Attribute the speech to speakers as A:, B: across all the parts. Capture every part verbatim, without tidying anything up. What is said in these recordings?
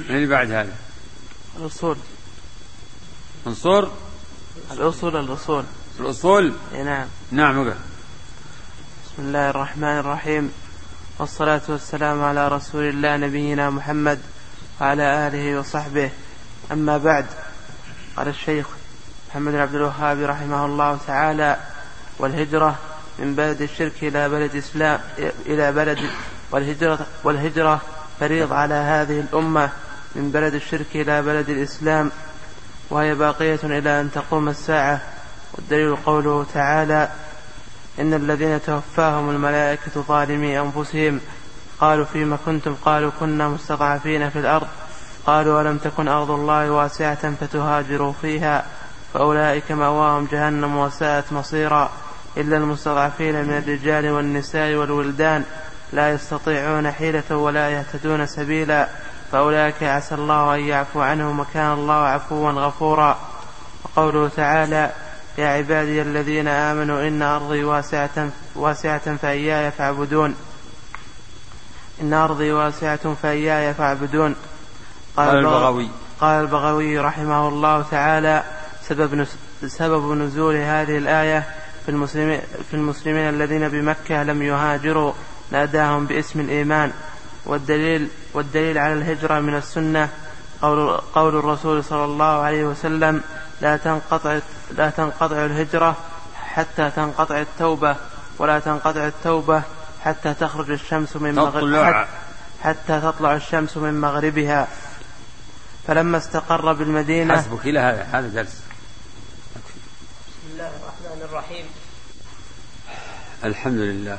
A: اللي بعد هذا
B: الأصول.
A: انصر
B: الأصول الأصول
A: الأصول.
B: نعم.
A: نعم. بسم
B: الله الرحمن الرحيم، والصلاة والسلام على رسول الله نبينا محمد وعلى آله وصحبه. أما بعد، قال الشيخ محمد بن عبد الوهاب رحمه الله تعالى: والهجرة من بلد الشرك إلى بلد إسلام إلى بلد والهجرة والهجرة فريض على هذه الأمة من بلد الشرك إلى بلد الإسلام، وهي باقية إلى أن تقوم الساعة. والدليل قوله تعالى: إن الذين توفاهم الملائكة ظالمي أنفسهم قالوا فيما كنتم؟ قالوا كنا مستضعفين في الأرض. قالوا ألم تكن أرض الله واسعة فتهاجروا فيها فأولئك مأواهم جهنم وساءت مصيرا، إلا المستضعفين من الرجال والنساء والولدان لا يستطيعون حيلة ولا يهتدون سبيلا، فأولئك عسى الله أن يعفو عنهم وكان الله عفوا غفورا. وقوله تعالى: يا عبادي الذين آمنوا إن أرضي واسعة, واسعة فإياي فاعبدون إن أرضي واسعة فإياي فاعبدون. قال البغوي قال البغوي رحمه الله تعالى: سبب سبب نزول هذه الآية في المسلمين, في المسلمين الذين بمكة لم يهاجروا ناداهم باسم الإيمان. والدليل, والدليل على الهجرة من السنة قول, قول الرسول صلى الله عليه وسلم: لا تنقطع, لا تنقطع الهجرة حتى تنقطع التوبة، ولا تنقطع التوبة حتى تخرج الشمس من مغربها حتى تطلع الشمس من مغربها. فلما استقر بالمدينة
A: حسبك إلى هذا هذا درس.
B: بسم الله الرحمن الرحيم.
A: الحمد لله.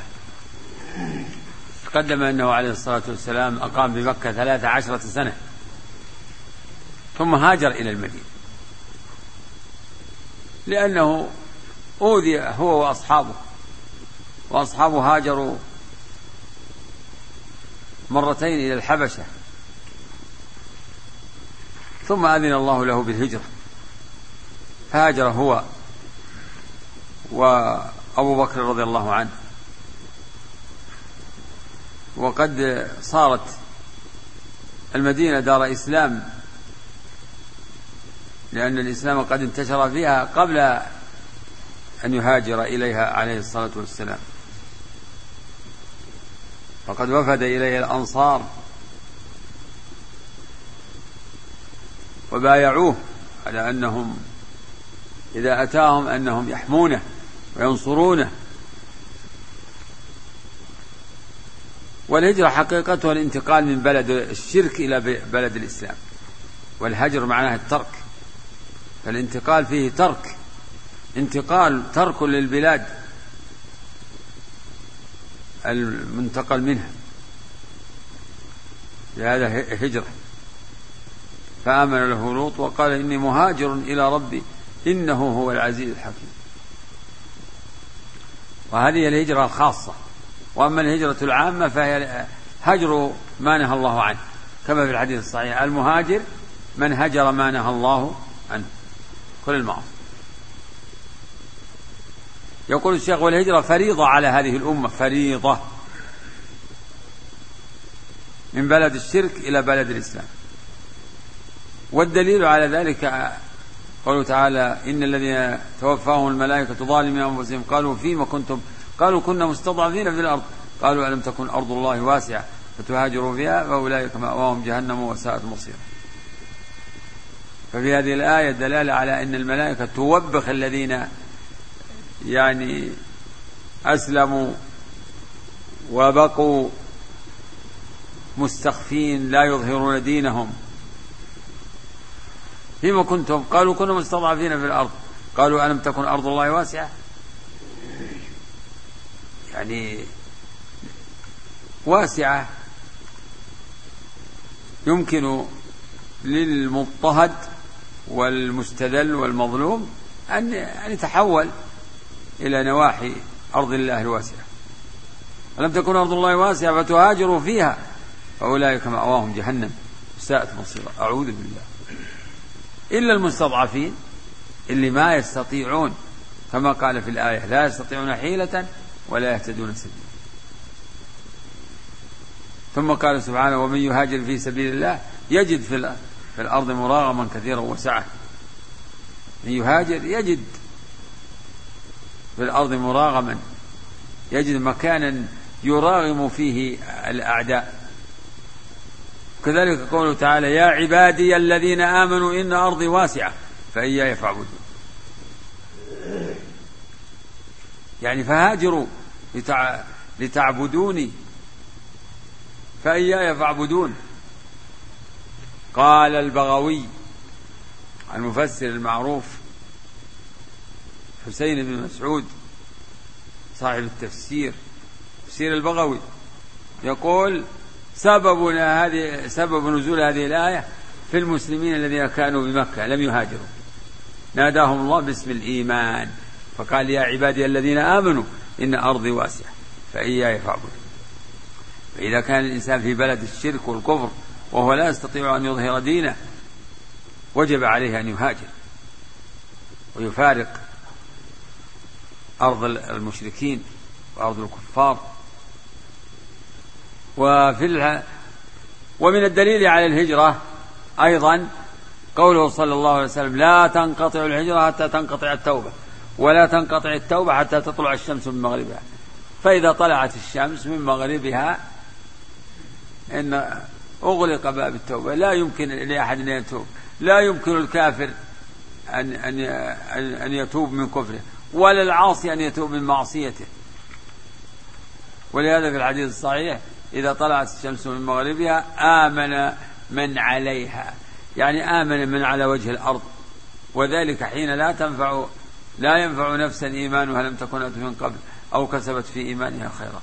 A: تقدم أنه عليه الصلاة والسلام أقام بمكة ثلاث عشرة سنة، ثم هاجر إلى المدينة لأنه أوذي هو وأصحابه، وأصحابه هاجروا مرتين إلى الحبشة، ثم أذن الله له بالهجرة فهاجر هو وأبو بكر رضي الله عنه. وقد صارت المدينة دار إسلام، لأن الإسلام قد انتشر فيها قبل أن يهاجر إليها عليه الصلاة والسلام، فقد وفد إليها الأنصار وبايعوه على أنهم إذا أتاهم أنهم يحمونه وينصرونه. والهجرة حقيقتها الانتقال من بلد الشرك إلى بلد الإسلام، والهجر معناه الترك، فالانتقال فيه ترك، انتقال ترك للبلاد المنتقل منها، لهذا هجرة. فآمن له لوط وقال إني مهاجر إلى ربي إنه هو العزيز الحكيم. وهذه الهجرة الخاصة. وأما الهجرة العامة فهي هجر ما نهى الله عنه، كما في الحديث الصحيح: المهاجر من هجر ما نهى الله عنه، كل المعاصي. يقول الشيخ: والهجرة فريضة على هذه الأمة، فريضة من بلد الشرك إلى بلد الإسلام. والدليل على ذلك قوله تعالى: إن الذين توفاهم الملائكة ظالمي أنفسهم قالوا فيما كنتم؟ قالوا كنا مستضعفين في الأرض. قالوا ألم تكن أرض الله واسعة فتهاجروا فيها فأولئك مأواهم جهنم وساءت مصيرا. ففي هذه الآية دلالة على أن الملائكة توبخ الذين يعني أسلموا وبقوا مستخفين لا يظهرون دينهم. فيما كنتم؟ قالوا كنا مستضعفين في الأرض. قالوا ألم تكن أرض الله واسعة، يعني واسعة يمكن للمضطهد والمستذل والمظلوم أن يتحول إلى نواحي أرض الله الواسعة. ألم تكن أرض الله واسعة فتهاجروا فيها فأولئك مأواهم جهنم ساءت مصيرا. أعوذ بالله. إلا المستضعفين اللي ما يستطيعون، كما قال في الآية: لا يستطيعون حيلة ولا يهتدون سبيلا. ثم قال سبحانه: ومن يهاجر في سبيل الله يجد في الأرض مراغما كثيرا وسعة، من يهاجر يجد في الأرض مراغما، يجد مكانا يراغم فيه الأعداء. كذلك قوله تعالى يا عبادي الذين آمنوا إن أرضي واسعة فإياي فاعبدون، يعني فهاجروا لتع... لتعبدوني فإياي فاعبدون. قال البغوي المفسر المعروف حسين بن مسعود صاحب التفسير تفسير البغوي يقول سببنا هذه سبب نزول هذه الآية في المسلمين الذين كانوا بمكة لم يهاجروا، ناداهم الله باسم الإيمان فقال يا عبادي الذين آمنوا إن أرضي واسعة فإياي فاعبدون. فإذا كان الإنسان في بلد الشرك والكفر وهو لا يستطيع أن يظهر دينه وجب عليه أن يهاجر ويفارق أرض المشركين وأرض الكفار. وفي الح... ومن الدليل على الهجرة أيضا قوله صلى الله عليه وسلم لا تنقطع الهجرة حتى تنقطع التوبة ولا تنقطع التوبة حتى تطلع الشمس من مغربها، فإذا طلعت الشمس من مغربها إن أغلق باب التوبة، لا يمكن لأحد أن يتوب، لا يمكن الكافر أن, أن, أن يتوب من كفره ولا العاصي أن يتوب من معصيته. ولهذا في الحديث الصحيح إذا طلعت الشمس من مغربها آمن من عليها، يعني آمن من على وجه الأرض، وذلك حين لا تنفع لا ينفع نفسا إيمانها لم تكن أتت من قبل أو كسبت في إيمانها خيرا.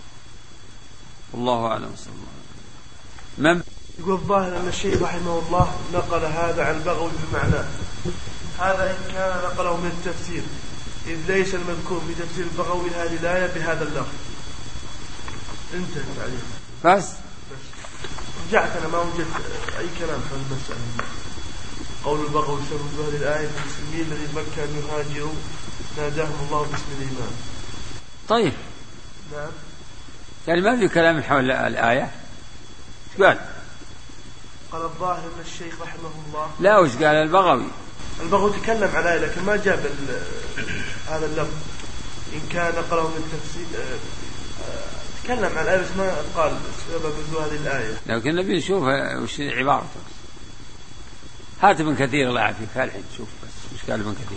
A: الله أعلم. صلى الله عليه وسلم.
C: يقول الظاهر أن الشيخ رحمه الله نقل هذا عن البغوي بمعناه، هذا إن كان نقله من التفسير، إذ ليس المذكور في تفسير البغوي هذه الآية بهذا اللفظ. انتهى التعليق
A: بس.
C: بس رجعت أنا ما وجدت أي كلام في المسألة. قول البغوي سبب هذه الآية المسلمين الذين مكة أن يهاجروا ناداهم الله باسم الإيمان.
A: طيب
C: نعم،
A: يعني ما في كلام حول الآية. ايش قال؟
C: قال الظاهر أن الشيخ رحمه الله
A: لا، وش قال البغوي؟
C: البغوي تكلم على الآية لكن ما جاب هذا اللفظ. إن كان نقله من التفسير تكلم عن الآية بس ما قال سبب نزول هذه الآية.
A: لكن نبي نشوف وش عبارته. هات ابن كثير الله يعافيك الحين شوف بس وش قال ابن كثير.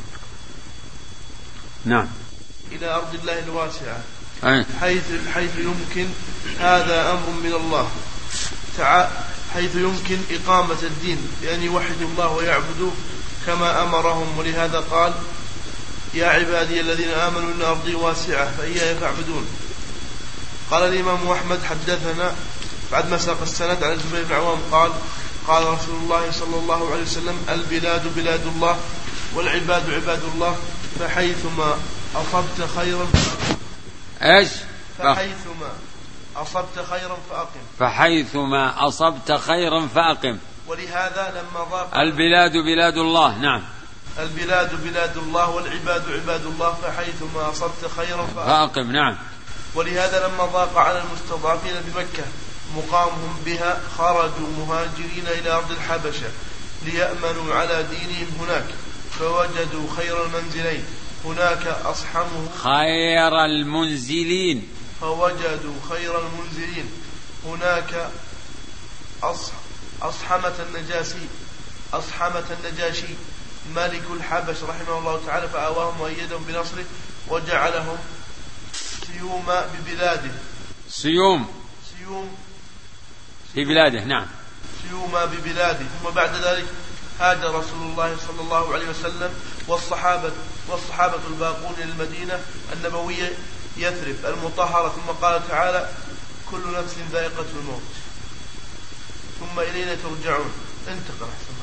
A: نعم.
C: إلى أرض الله الواسعة
A: أي.
C: حيث حيث يمكن، هذا أمر من الله تعالى، حيث يمكن إقامة الدين بأن يوحدوا الله ويعبدوه كما أمرهم. ولهذا قال يا عبادي الذين آمنوا إن أرضي واسعة فإياي فاعبدون. قال الإمام أحمد حدثنا بعد ما ساق السند عن الزبير بن عوام قال قال رسول الله صلى الله عليه وسلم البلاد بلاد الله والعباد عباد الله فحيثما أصبت خيرا
A: ايش
C: فحيثما أصبت خيرا فأقم
A: فحيثما أصبت خيرا فأقم.
C: ولهذا لما ضاق
A: البلاد بلاد الله. نعم.
C: البلاد بلاد الله والعباد عباد الله فحيثما أصبت خيرا فأقم,
A: فأقم. نعم.
C: ولهذا لما ضاق على المستضعفين بمكة مقامهم بها خرجوا مهاجرين إلى أرض الحبشة ليأمنوا على دينهم هناك، فوجدوا خير المنزلين هناك أصحمه
A: خير المنزلين
C: فوجدوا خير المنزلين هناك أصح أصحمة النجاشي أصحمة النجاشي ملك الحبش رحمه الله تعالى، فآواهم وأيدهم بنصره وجعلهم سيوم ببلاده
A: سيوم
C: سيوم
A: في بلاده. نعم.
C: سيوم ببلاده. ثم بعد ذلك هاجر رسول الله صلى الله عليه وسلم والصحابة والصحابة الباقون إلى المدينة النبوية يثرب المطهرة. ثم قال تعالى كل نفس ذائقة الموت ثم إلينا ترجعون. انتقل أحسن.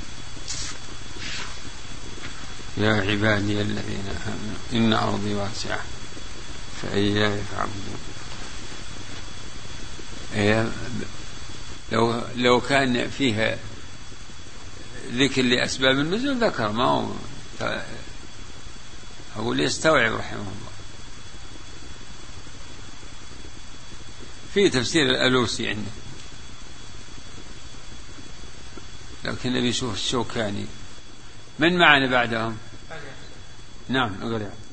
A: يا عبادي الذين آمنوا إن أرضي واسعة فإياي فاعبدون. لو لو كان فيها ذكر لأسباب النزول ذكر، ما هو أقول يستوعب رحمه الله. في تفسير الألوسي عنده لكن نبي يشوف الشوكاني. من معنا بعدهم؟ نعم اقرأ.